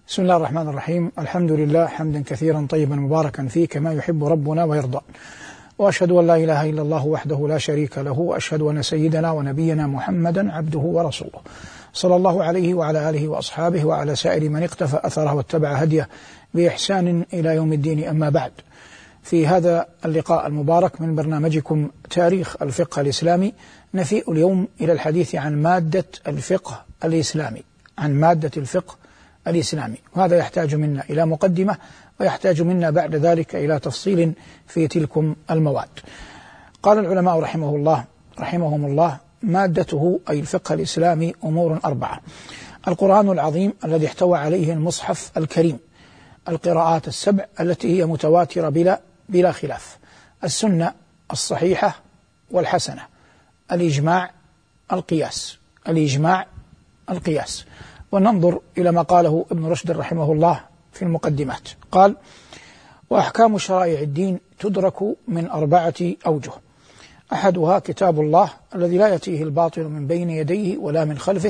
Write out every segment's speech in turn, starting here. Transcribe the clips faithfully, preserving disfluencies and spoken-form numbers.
بسم الله الرحمن الرحيم. الحمد لله حمدا كثيرا طيبا مباركا فيه كما يحب ربنا ويرضى، وأشهد أن لا إله إلا الله وحده لا شريك له، وأشهد أن سيدنا ونبينا محمدا عبده ورسوله صلى الله عليه وعلى آله وأصحابه وعلى سائر من اقتفى أثره واتبع هديه بإحسان إلى يوم الدين. أما بعد، في هذا اللقاء المبارك من برنامجكم تاريخ الفقه الإسلامي نفيء اليوم إلى الحديث عن مادة الفقه الإسلامي عن مادة الفقه الإسلامي وهذا يحتاج منا إلى مقدمة، ويحتاج منا بعد ذلك إلى تفصيل في تلكم المواد. قال العلماء رحمه الله رحمهم الله: مادته أي الفقه الإسلامي أمور أربعة: القرآن العظيم الذي احتوى عليه المصحف الكريم، القراءات السبع التي هي متواترة بلا بلا خلاف، السنة الصحيحة والحسنة، الإجماع، القياس الإجماع القياس. وننظر إلى ما قاله ابن رشد رحمه الله في المقدمات. قال: وأحكام شرائع الدين تدرك من أربعة أوجه: أحدها كتاب الله الذي لا يأتيه الباطل من بين يديه ولا من خلفه،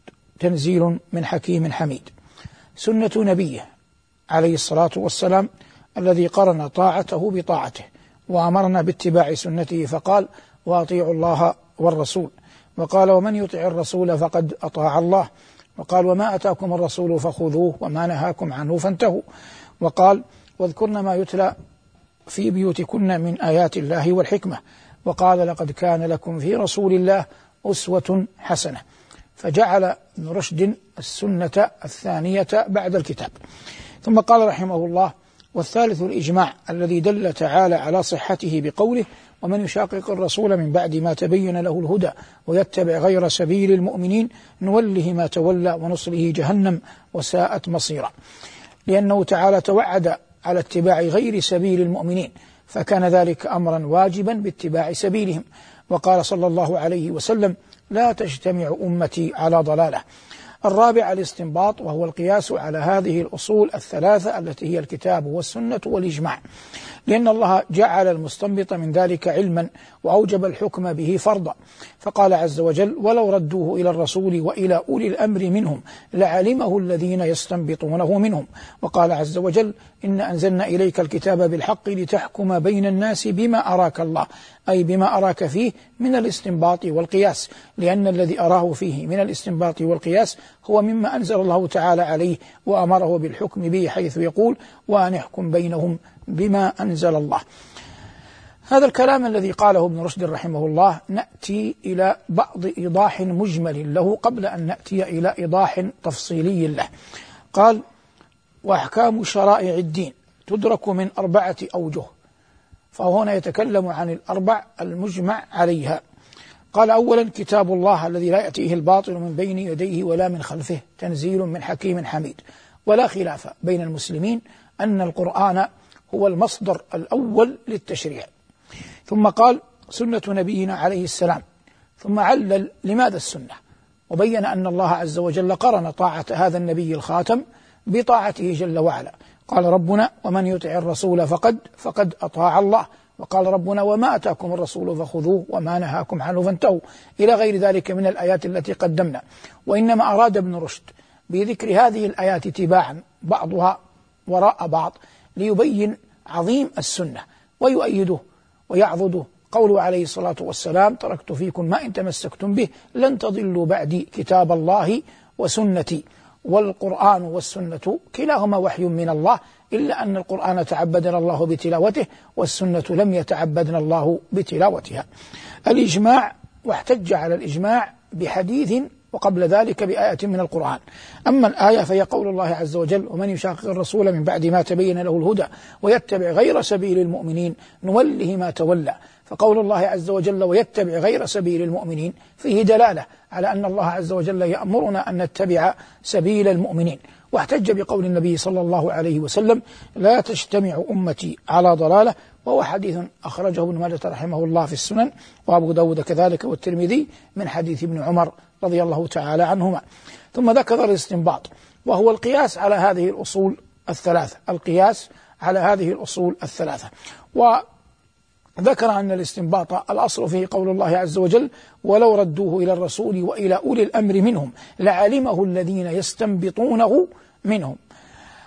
تنزيل من حكيم حميد. سنة نبيه عليه الصلاة والسلام الذي قرن طاعته بطاعته وأمرنا باتباع سنته، فقال: وأطيعوا الله والرسول. وقال: ومن يطع الرسول فقد أطاع الله. وقال: وما أتاكم الرسول فخذوه وما نهاكم عنه فانتهوا. وقال: واذكرن ما يتلى في بيوتكن من آيات الله والحكمة. وقال: لقد كان لكم في رسول الله أسوة حسنة. فجعل ابن رشد السنة الثانية بعد الكتاب. ثم قال رحمه الله: والثالث الإجماع الذي دل تعالى على صحته بقوله: ومن يشاقق الرسول من بعد ما تبين له الهدى ويتبع غير سبيل المؤمنين نوله ما تولى ونصله جهنم وساءت مصيرا. لأنه تعالى توعد على اتباع غير سبيل المؤمنين، فكان ذلك أمرا واجبا باتباع سبيلهم. وقال صلى الله عليه وسلم: لا تجتمع أمتي على ضلالة. الرابع الاستنباط، وهو القياس على هذه الأصول الثلاثة التي هي الكتاب والسنة والإجماع، لأن الله جعل المستنبط من ذلك علما وأوجب الحكم به فرضا. فقال عز وجل: ولو ردوه إلى الرسول وإلى أولي الأمر منهم لعلمه الذين يستنبطونه منهم. وقال عز وجل: إن أنزلنا إليك الكتاب بالحق لتحكم بين الناس بما أراك الله، أي بما أراك فيه من الاستنباط والقياس، لأن الذي أراه فيه من الاستنباط والقياس هو مما أنزل الله تعالى عليه وأمره بالحكم به، حيث يقول: وأن يحكم بينهم بما أنزل الله. هذا الكلام الذي قاله ابن رشد رحمه الله نأتي إلى بعض إيضاح مجمل له قبل أن نأتي إلى إيضاح تفصيلي له. قال: وأحكام شرائع الدين تدرك من أربعة أوجه، فهو هنا يتكلم عن الأربع المجمع عليها. قال: أولا كتاب الله الذي لا يأتيه الباطل من بين يديه ولا من خلفه، تنزيل من حكيم حميد. ولا خلاف بين المسلمين أن القرآن هو المصدر الأول للتشريع. ثم قال: سنة نبينا عليه السلام. ثم علل لماذا السنة، وبين أن الله عز وجل قرن طاعة هذا النبي الخاتم بطاعته جل وعلا. قال ربنا: ومن يطع الرسول فقد فقد أطاع الله. وقال ربنا: وما أتاكم الرسول فخذوه وما نهاكم عنه فانتهوا، إلى غير ذلك من الآيات التي قدمنا. وإنما أراد ابن رشد بذكر هذه الآيات تباعا بعضها وراء بعض ليبين عظيم السنة ويؤيده ويعضده قوله عليه الصلاة والسلام: تركت فيكم ما إن تمسكتم به لن تضلوا بعدي كتاب الله وسنتي. والقرآن والسنة كلاهما وحي من الله، إلا أن القرآن تعبدنا الله بتلاوته والسنة لم يتعبدنا الله بتلاوتها. الإجماع، واحتج على الإجماع بحديث وقبل ذلك بآية من القرآن. أما الآية فهي قول الله عز وجل: ومن يشاقق الرسول من بعد ما تبين له الهدى ويتبع غير سبيل المؤمنين نوله ما تولى. فقول الله عز وجل: ويتبع غير سبيل المؤمنين فيه دلالة على أن الله عز وجل يأمرنا أن نتبع سبيل المؤمنين. واحتج بقول النبي صلى الله عليه وسلم: لا تجتمع أمتي على ضلالة، وهو حديث أخرجه ابن ماجه رحمه الله في السنن، وأبو داود كذلك والترمذي، من حديث ابن عمر رضي الله تعالى عنهما. ثم ذكر الاستنباط، وهو القياس على هذه الأصول الثلاثة القياس على هذه الأصول الثلاثة وذكر أن الاستنباط الأصل فيه قول الله عز وجل: ولو ردوه إلى الرسول وإلى أولي الأمر منهم لعلمه الذين يستنبطونه منهم.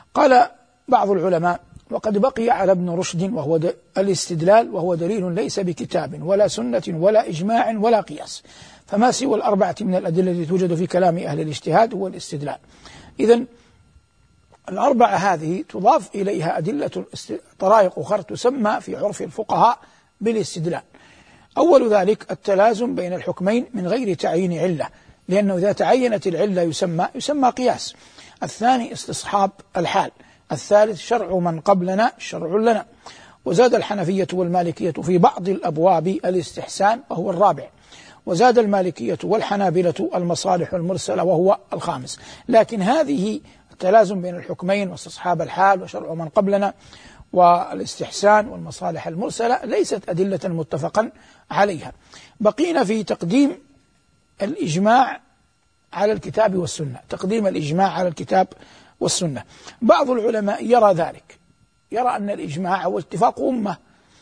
قال بعض العلماء: وقد بقي على ابن رشد وهو الاستدلال، وهو دليل ليس بكتاب ولا سنة ولا إجماع ولا قياس، فما سوى الأربعة من الأدلة التي توجد في كلام أهل الاجتهاد هو الاستدلال. إذن الأربعة هذه تضاف إليها أدلة طرائق أخرى تسمى في عرف الفقهاء بالاستدلال. أول ذلك التلازم بين الحكمين من غير تعيين علة، لأنه إذا تعينت العلة يسمى يسمى قياس. الثاني استصحاب الحال. الثالث شرع من قبلنا شرع لنا. وزاد الحنفية والمالكية في بعض الأبواب الاستحسان وهو الرابع. وزاد المالكية والحنابلة المصالح المرسلة وهو الخامس. لكن هذه التلازم بين الحكمين واستصحاب الحال وشرع من قبلنا والاستحسان والمصالح المرسلة ليست أدلة متفقا عليها. بقينا في تقديم الإجماع على الكتاب والسنة، تقديم الإجماع على الكتاب والسنة. بعض العلماء يرى ذلك، يرى أن الإجماع هو اتفاق أمة،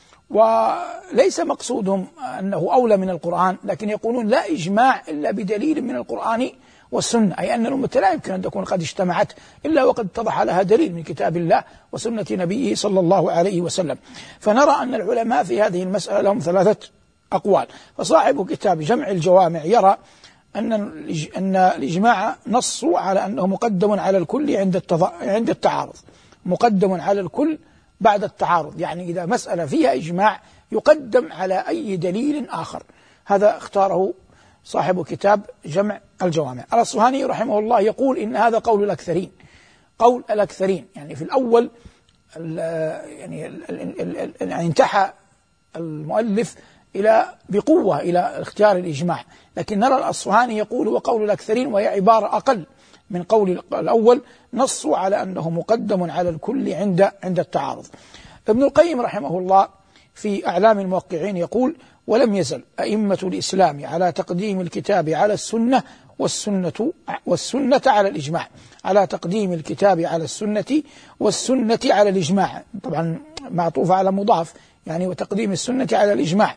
وليس مقصودهم أنه أولى من القرآن، لكن يقولون لا إجماع إلا بدليل من القرآن والسنة، أي أن الأمة لا يمكن أن تكون قد اجتمعت إلا وقد اتضح لها دليل من كتاب الله وسنة نبيه صلى الله عليه وسلم. فنرى أن العلماء في هذه المسألة لهم ثلاثة أقوال. فصاحب كتاب جمع الجوامع يرى أن أن الإجماع نص على أنه مقدم على الكل عند عند التعارض، مقدم على الكل بعد التعارض، يعني إذا مسألة فيها إجماع يقدم على أي دليل آخر. هذا اختاره صاحب كتاب جمع الجوامع. الأصفهاني رحمه الله يقول إن هذا قول الأكثرين، قول الأكثرين، يعني في الأول يعني انتحى المؤلف إلى بقوة إلى اختيار الإجماع، لكن نرى الأصفهاني يقول وقول الأكثرين، وهي عبارة أقل من قول الأول، نصوا على أنه مقدم على الكل عند عند التعارض. ابن القيم رحمه الله في أعلام الموقعين يقول: ولم يزل أئمة الإسلام على تقديم الكتاب على السنة والسنة والسنة على الإجماع، على تقديم الكتاب على السنة والسنة على الإجماع، طبعا معطوف على مضاف، يعني وتقديم السنة على الإجماع،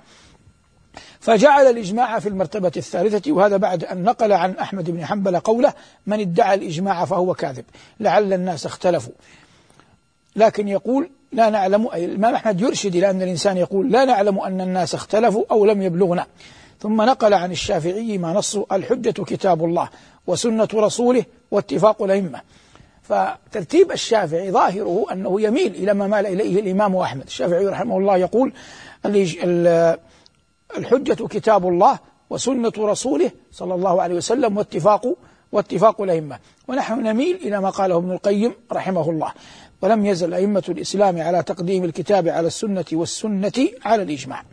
فجعل الإجماع في المرتبة الثالثة. وهذا بعد أن نقل عن أحمد بن حنبل قوله: من ادعى الإجماع فهو كاذب، لعل الناس اختلفوا. لكن يقول لا نعلم، أي الإمام أحمد يرشد إلى أن الإنسان يقول لا نعلم أن الناس اختلفوا أو لم يبلغنا. ثم نقل عن الشافعي ما نصه: الحجة كتاب الله وسنة رسوله واتفاق الأئمة. فترتيب الشافعي ظاهره أنه يميل إلى ما مال إليه الإمام أحمد. الشافعي رحمه الله يقول: الحجة كتاب الله وسنة رسوله صلى الله عليه وسلم واتفاق واتفاق الأئمة. ونحن نميل إلى ما قاله ابن القيم رحمه الله: ولم يزل أئمة الإسلام على تقديم الكتاب على السنة والسنة على الإجماع.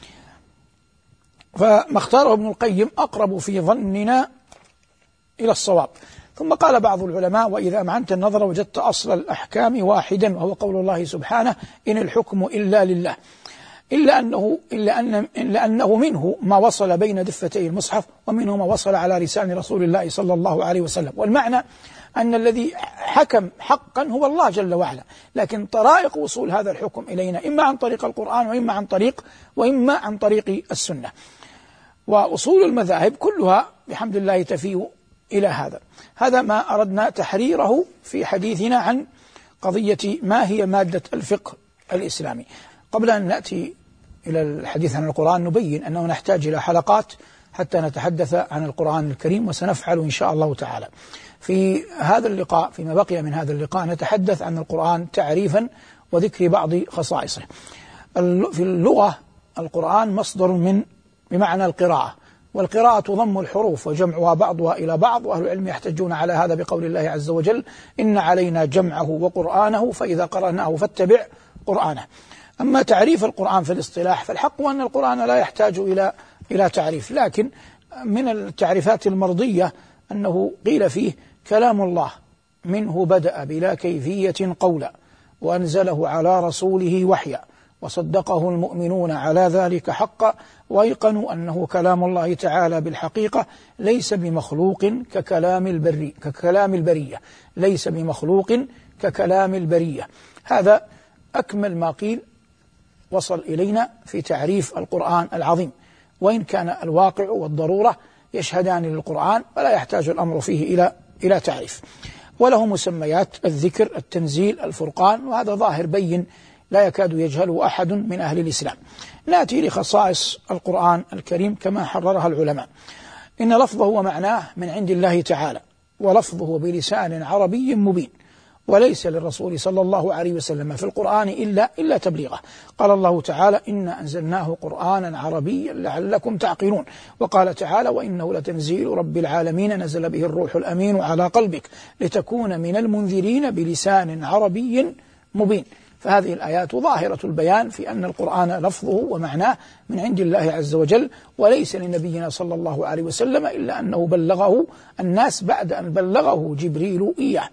فما اختاره ابن القيم أقرب في ظننا إلى الصواب. ثم قال بعض العلماء: وإذا أمعنت النظر وجدت أصل الأحكام واحدا، وهو قول الله سبحانه: إن الحكم إلا لله، إلا أنه, إلا, أن إلا أنه منه ما وصل بين دفتي المصحف، ومنه ما وصل على لسان رسول الله صلى الله عليه وسلم. والمعنى أن الذي حكم حقا هو الله جل وعلا، لكن طرائق وصول هذا الحكم إلينا إما عن طريق القرآن وإما عن طريق وإما عن طريق السنة. وأصول المذاهب كلها بحمد الله تفيء إلى هذا. هذا ما أردنا تحريره في حديثنا عن قضية ما هي مادة الفقه الإسلامي. قبل أن نأتي إلى الحديث عن القرآن نبين أنه نحتاج إلى حلقات حتى نتحدث عن القرآن الكريم، وسنفعل إن شاء الله تعالى. في هذا اللقاء، فيما بقي من هذا اللقاء، نتحدث عن القرآن تعريفا وذكر بعض خصائصه. في اللغة القرآن مصدر من بمعنى القراءة، والقراءة تضم الحروف وجمعها بعضها إلى بعض، وأهل العلم يحتجون على هذا بقول الله عز وجل: إن علينا جمعه وقرآنه فإذا قرأناه فاتبع قرآنه. أما تعريف القرآن في الاصطلاح فالحق أن القرآن لا يحتاج إلى إلى تعريف، لكن من التعريفات المرضية أنه قيل فيه: كلام الله منه بدأ بلا كيفية قولا، وأنزله على رسوله وحيا، وصدقه المؤمنون على ذلك حقا، وأيقنوا أنه كلام الله تعالى بالحقيقة ليس بمخلوق ككلام البري ككلام البرية ليس بمخلوق ككلام البرية. هذا أكمل ما قيل وصل إلينا في تعريف القرآن العظيم، وإن كان الواقع والضرورة يشهدان للقرآن ولا يحتاج الأمر فيه إلى إلى تعريف. وله مسميات: الذكر، التنزيل، الفرقان، وهذا ظاهر بين لا يكاد يجهله أحد من أهل الإسلام. نأتي لخصائص القرآن الكريم كما حررها العلماء. إن لفظه ومعناه من عند الله تعالى، ولفظه بلسان عربي مبين، وليس للرسول صلى الله عليه وسلم في القرآن إلا إلا تبليغه. قال الله تعالى: إنا أنزلناه قرآنا عربيا لعلكم تعقلون. وقال تعالى: وإنه لتنزيل رب العالمين نزل به الروح الأمين على قلبك لتكون من المنذرين بلسان عربي مبين. فهذه الآيات ظاهرة البيان في أن القرآن لفظه ومعناه من عند الله عز وجل، وليس لنبينا صلى الله عليه وسلم إلا أنه بلغه الناس بعد أن بلغه جبريل إياه.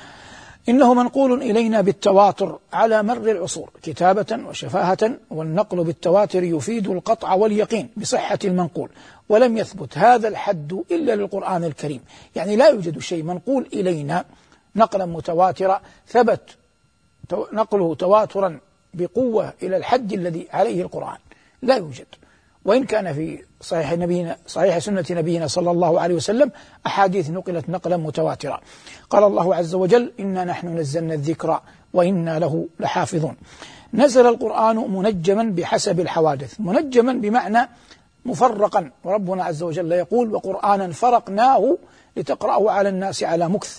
إنه منقول إلينا بالتواتر على مر العصور كتابة وشفاهة، والنقل بالتواتر يفيد القطع واليقين بصحة المنقول، ولم يثبت هذا الحد إلا للقرآن الكريم. يعني لا يوجد شيء منقول إلينا نقلا متواترا ثبت نقله تواترا بقوة إلى الحد الذي عليه القرآن، لا يوجد. وإن كان في صحيح نبينا صحيح سنة نبينا صلى الله عليه وسلم أحاديث نقلت نقلا متواترا. قال الله عز وجل: إنا نحن نزلنا الذكر وإنا له لحافظون. نزل القرآن منجما بحسب الحوادث، منجما بمعنى مفرقا، وربنا عز وجل يقول: وقرآنا فرقناه لتقرأه على الناس على مكث.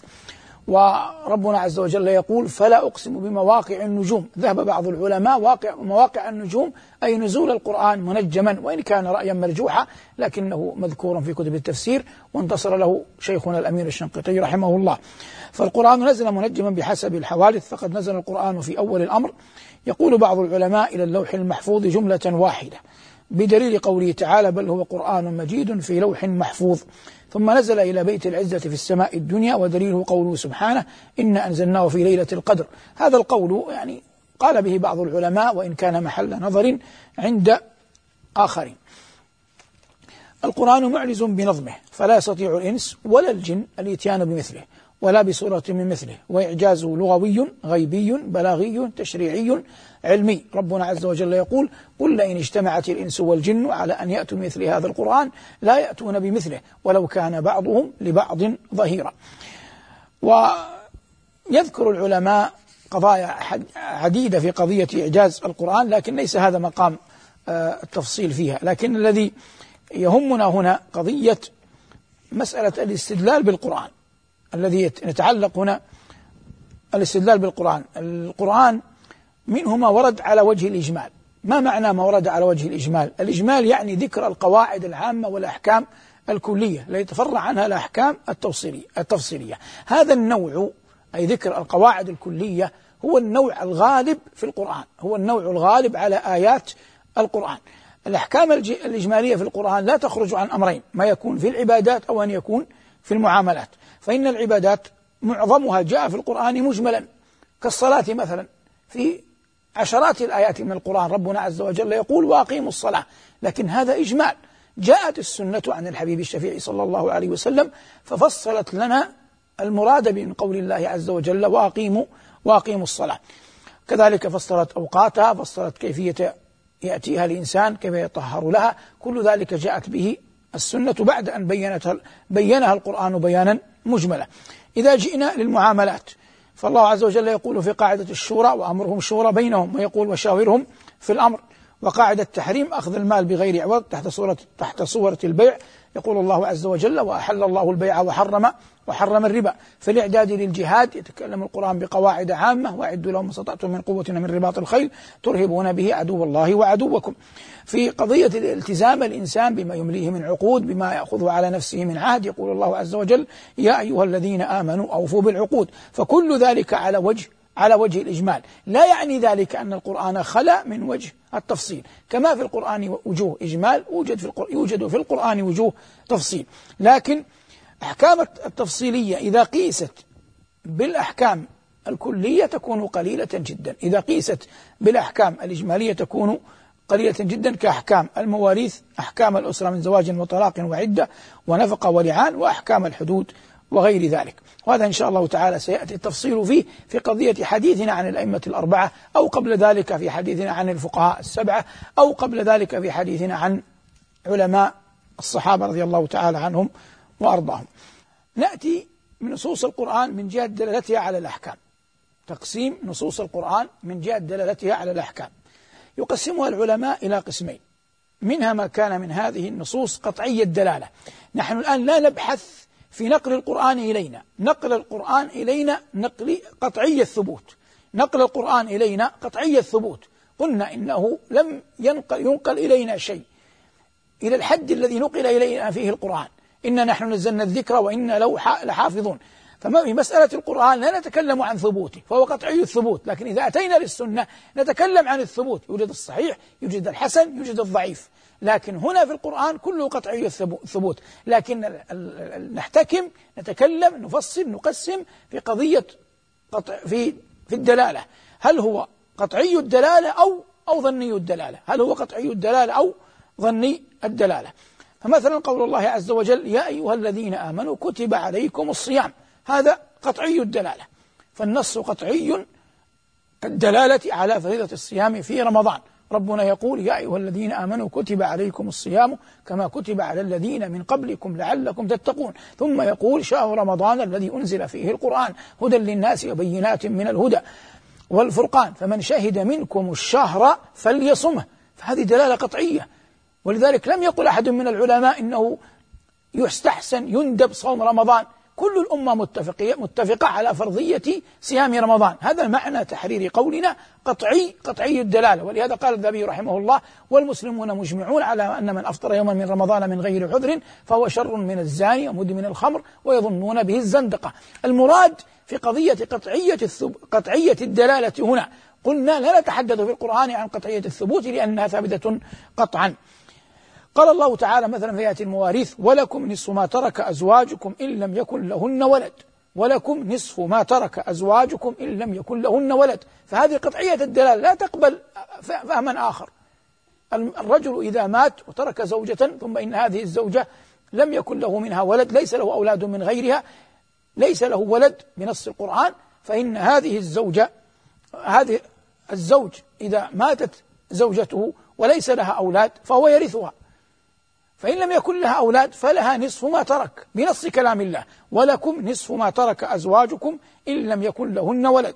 وربنا عز وجل يقول: فلا أقسم بمواقع النجوم. ذهب بعض العلماء واقع مواقع النجوم أي نزول القرآن منجما، وإن كان رأيا مرجوحا لكنه مذكور في كتب التفسير، وانتصر له شيخنا الأمير الشنقيطي رحمه الله. فالقرآن نزل منجما بحسب الحوادث، فقد نزل القرآن في أول الأمر، يقول بعض العلماء، إلى اللوح المحفوظ جملة واحدة، بدليل قوله تعالى: بل هو قرآن مجيد في لوح محفوظ. ثم نزل إلى بيت العزة في السماء الدنيا، ودليله قوله سبحانه: إنا أنزلناه في ليلة القدر. هذا القول يعني قال به بعض العلماء، وإن كان محل نظر عند آخرين. القرآن معجز بنظمه، فلا يستطيع الإنس ولا الجن الإتيان بمثله ولا بسورة من مثله، وإعجازه لغوي غيبي بلاغي تشريعي علمي. ربنا عز وجل يقول: قل لئن اجتمعت الإنس والجن على أن يأتوا بمثل هذا القرآن لا يأتون بمثله ولو كان بعضهم لبعض ظهيرا. ويذكر العلماء قضايا عديدة في قضية إعجاز القرآن، لكن ليس هذا مقام التفصيل فيها. لكن الذي يهمنا هنا قضية مسألة الاستدلال بالقرآن، الذي يتعلق هنا الاستدلال بالقرآن. القرآن منه ما ورد على وجه الإجمال. ما معنى ما ورد على وجه الإجمال؟ الإجمال يعني ذكر القواعد العامة والأحكام الكلية التي يتفرع عنها الأحكام التفصيلية التفصيلية. هذا النوع، أي ذكر القواعد الكلية، هو النوع الغالب في القرآن، هو النوع الغالب على آيات القرآن. الأحكام الإجمالية في القرآن لا تخرج عن أمرين: ما يكون في العبادات أو أن يكون في المعاملات. فإن العبادات معظمها جاء في القرآن مجملا، كالصلاة مثلا. في عشرات الآيات من القرآن ربنا عز وجل يقول: وأقيموا الصلاة، لكن هذا إجمال. جاءت السنة عن الحبيب الشفيع صلى الله عليه وسلم ففصلت لنا المراد من قول الله عز وجل: وأقيموا وأقيموا الصلاة. كذلك فصلت أوقاتها، فصلت كيفية يأتيها الإنسان، كيف يطهر لها. كل ذلك جاءت به السنة بعد أن بينتها بينها القرآن بيانا مجملا. إذا جئنا للمعاملات، فالله عز وجل يقول في قاعدة الشورى: وأمرهم شورى بينهم، ويقول: وشاورهم في الأمر. وقاعدة التحريم: أخذ المال بغير عوض، تحت صورة تحت صورة البيع. يقول الله عز وجل: وأحل الله البيع وحرم وحرم الربا. في الإعداد للجهاد يتكلم القرآن بقواعد عامة: وأعدوا لهم ما استطعتم من قوة من رباط الخيل ترهبون به عدو الله وعدوكم. في قضية الالتزام الإنسان بما يمليه من عقود، بما يأخذه على نفسه من عهد، يقول الله عز وجل: يا أيها الذين آمنوا أوفوا بالعقود. فكل ذلك على وجه على وجه الإجمال. لا يعني ذلك أن القرآن خلا من وجه التفصيل، كما في القرآن وجوه إجمال يوجد في القرآن, يوجد في القرآن وجوه تفصيل. لكن أحكام التفصيلية إذا قيست بالأحكام الكلية تكون قليلة جدا، إذا قيست بالأحكام الإجمالية تكون قليلة جدا، كأحكام المواريث، أحكام الأسرة من زواج وطلاق وعدة ونفقة ولعان، وأحكام الحدود وغير ذلك. وهذا إن شاء الله تعالى سيأتي التفصيل فيه في قضية حديثنا عن الأئمة الأربعة، أو قبل ذلك في حديثنا عن الفقهاء السبعة، أو قبل ذلك في حديثنا عن علماء الصحابة رضي الله تعالى عنهم وأرضاهم. نأتي نصوص القرآن من جهة دلالتها على الأحكام. تقسيم نصوص القرآن من جهة دلالتها على الأحكام يقسمها العلماء إلى قسمين، منها ما كان من هذه النصوص قطعي الدلالة. نحن الآن لا نبحث في نقل القرآن إلينا، نقل القرآن إلينا نقل قطعي الثبوت، نقل القرآن إلينا قطعي الثبوت. قلنا إنه لم ينقل, ينقل إلينا شيء إلى الحد الذي نقل إلينا فيه القرآن، إنا نحن نزلنا الذكر وإنا له لحافظون. فما في مسألة القرآن لا نتكلم عن ثبوته، فهو قطعي الثبوت، لكن إذا أتينا للسنة نتكلم عن الثبوت، يوجد الصحيح، يوجد الحسن، يوجد الضعيف. لكن هنا في القرآن كله قطعي الثبوت، لكن نحتكم، نتكلم، نفصل، نقسم في قضية قطع في في الدلالة، هل هو قطعي الدلالة أو أو ظني الدلالة؟ هل هو قطعي الدلالة أو ظني الدلالة؟ فمثلا قول الله عز وجل: يا أيها الذين آمنوا كتب عليكم الصيام، هذا قطعي الدلالة، فالنص قطعي الدلالة على فريضة الصيام في رمضان. ربنا يقول: يا أيها الذين آمنوا كتب عليكم الصيام كما كتب على الذين من قبلكم لعلكم تتقون. ثم يقول: شهر رمضان الذي أنزل فيه القرآن هدى للناس وبينات من الهدى والفرقان فمن شهد منكم الشهر فليصمه. فهذه دلالة قطعية، ولذلك لم يقل أحد من العلماء إنه يستحسن يندب صوم رمضان، كل الأمة متفقة متفقة على فرضية صيام رمضان. هذا معنى تحرير قولنا قطعي قطعي الدلالة. ولهذا قال الذهبي رحمه الله: والمسلمون مجمعون على أن من أفطر يوما من رمضان من غير عذر فهو شر من الزاني ومدمن الخمر ويظنون به الزندقة. المراد في قضية قطعية قطعية الدلالة هنا، قلنا لا نتحدث في القرآن عن قطعية الثبوت لأنها ثابتة قطعا. قال الله تعالى مثلا في آية المواريث: ولكم نصف ما ترك أزواجكم إن لم يكن لهن ولد، ولكم نصف ما ترك أزواجكم إن لم يكن لهن ولد. فهذه قطعية الدلالة لا تقبل فهما آخر. الرجل إذا مات وترك زوجة ثم إن هذه الزوجة لم يكن له منها ولد، ليس له أولاد من غيرها، ليس له ولد بنص القرآن، فإن هذه الزوجة هذه الزوج إذا ماتت زوجته وليس لها أولاد فهو يرثها، فإن لم يكن لها أولاد فلها نصف ما ترك بنص كلام الله: ولكم نصف ما ترك أزواجكم إن لم يكن لهن ولد.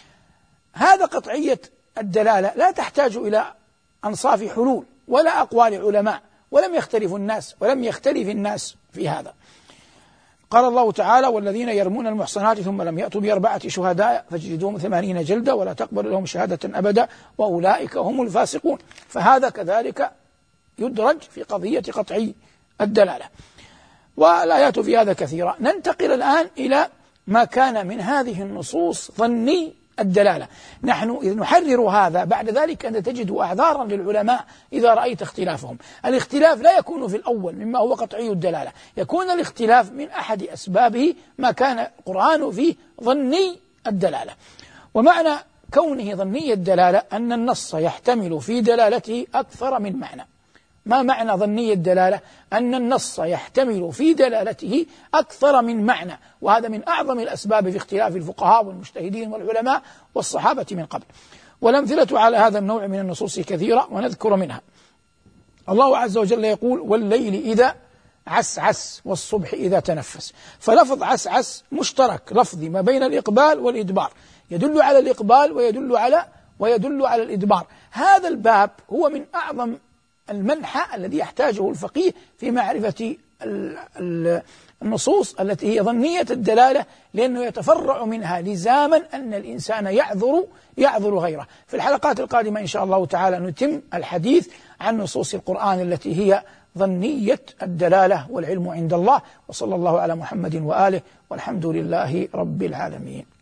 هذا قطعية الدلالة لا تحتاج إلى أنصاف حلول ولا أقوال علماء، ولم يختلف الناس ولم يختلف الناس في هذا. قال الله تعالى: والذين يرمون المحصنات ثم لم يأتوا بأربعة شهداء فاجلدوهم ثمانين جلدة ولا تقبل لهم شهادة أبدا وأولئك هم الفاسقون. فهذا كذلك يدرج في قضية قطعي الدلالة، والآيات في هذا كثيرة. ننتقل الآن إلى ما كان من هذه النصوص ظني الدلالة. نحن إذ نحرر هذا بعد ذلك أن تجد أعذارا للعلماء إذا رأيت اختلافهم. الاختلاف لا يكون في الأول مما هو قطعي الدلالة، يكون الاختلاف من أحد أسبابه ما كان القرآن فيه ظني الدلالة. ومعنى كونه ظني الدلالة أن النص يحتمل في دلالته أكثر من معنى. ما معنى ظني الدلالة؟ أن النص يحتمل في دلالته أكثر من معنى، وهذا من أعظم الأسباب في اختلاف الفقهاء والمجتهدين والعلماء والصحابة من قبل. والأمثلة على هذا النوع من النصوص كثيرة ونذكر منها. الله عز وجل يقول: والليل إذا عسعس والصبح إذا تنفس. فلفظ عسعس مشترك لفظي ما بين الإقبال والإدبار، يدل على الإقبال ويدل على ويدل على الإدبار. هذا الباب هو من أعظم المنحى الذي يحتاجه الفقيه في معرفة النصوص التي هي ظنية الدلالة، لأنه يتفرع منها لزاما أن الإنسان يعذر يعذر غيره. في الحلقات القادمة إن شاء الله تعالى نتم الحديث عن نصوص القرآن التي هي ظنية الدلالة، والعلم عند الله. وصلى الله على محمد وآله، والحمد لله رب العالمين.